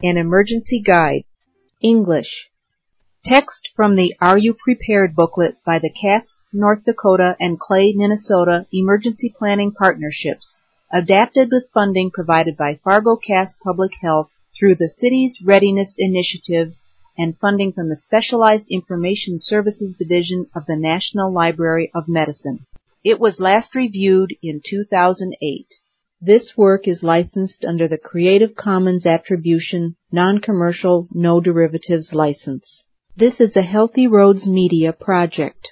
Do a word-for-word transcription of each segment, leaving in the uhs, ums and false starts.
An emergency guide. English. Text from the Are You Prepared booklet by the Cass, North Dakota and Clay, Minnesota Emergency Planning Partnerships, adapted with funding provided by Fargo-Cass Public Health through the City's Readiness Initiative and funding from the Specialized Information Services Division of the National Library of Medicine. It was last reviewed in two thousand eight. This work is licensed under the Creative Commons Attribution, Non-Commercial, No Derivatives license. This is a Healthy Roads Media project.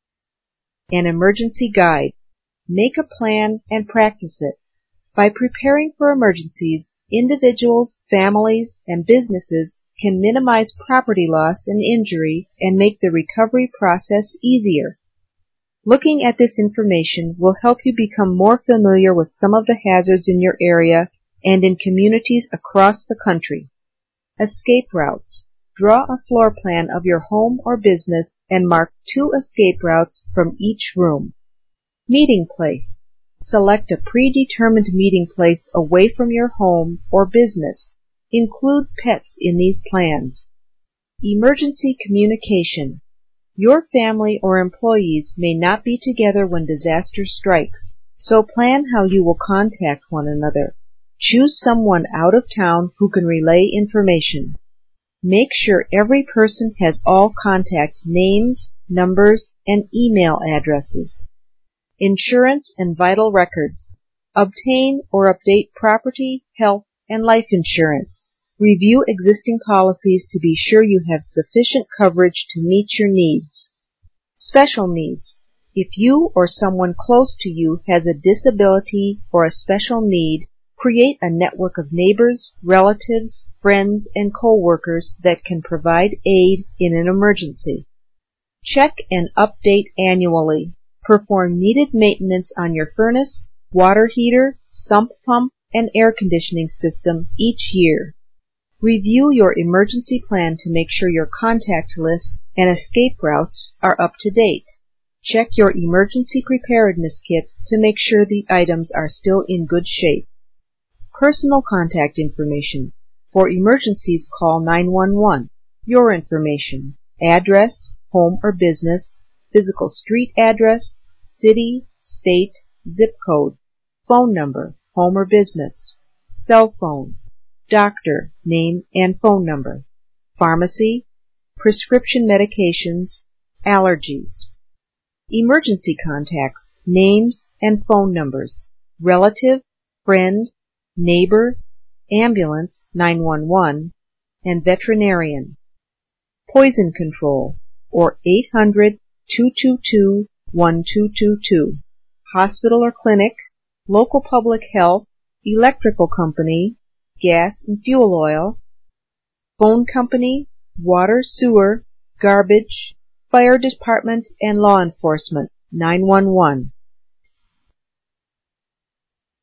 An emergency guide. Make a plan and practice it. By preparing for emergencies, individuals, families, and businesses can minimize property loss and injury and make the recovery process easier. Looking at this information will help you become more familiar with some of the hazards in your area and in communities across the country. Escape routes. Draw a floor plan of your home or business and mark two escape routes from each room. Meeting place. Select a predetermined meeting place away from your home or business. Include pets in these plans. Emergency communication. Your family or employees may not be together when disaster strikes, so plan how you will contact one another. Choose someone out of town who can relay information. Make sure every person has all contact names, numbers, and email addresses. Insurance and vital records. Obtain or update property, health, and life insurance. Review existing policies to be sure you have sufficient coverage to meet your needs. Special needs. If you or someone close to you has a disability or a special need, create a network of neighbors, relatives, friends, and co-workers that can provide aid in an emergency. Check and update annually. Perform needed maintenance on your furnace, water heater, sump pump, and air conditioning system each year. Review your emergency plan to make sure your contact list and escape routes are up to date. Check your emergency preparedness kit to make sure the items are still in good shape. Personal contact information. For emergencies, call nine one one. Your information: address, home or business, physical street address, city, state, zip code, phone number, home or business, cell phone, doctor, name and phone number, pharmacy, prescription medications, allergies. Emergency contacts, names and phone numbers, relative, friend, neighbor, ambulance, nine one one, and veterinarian. Poison control, or eight hundred, two two two, one two two two. Hospital or clinic, local public health, electrical company, gas and fuel oil, phone company, water, sewer, garbage, fire department, and law enforcement, nine one one.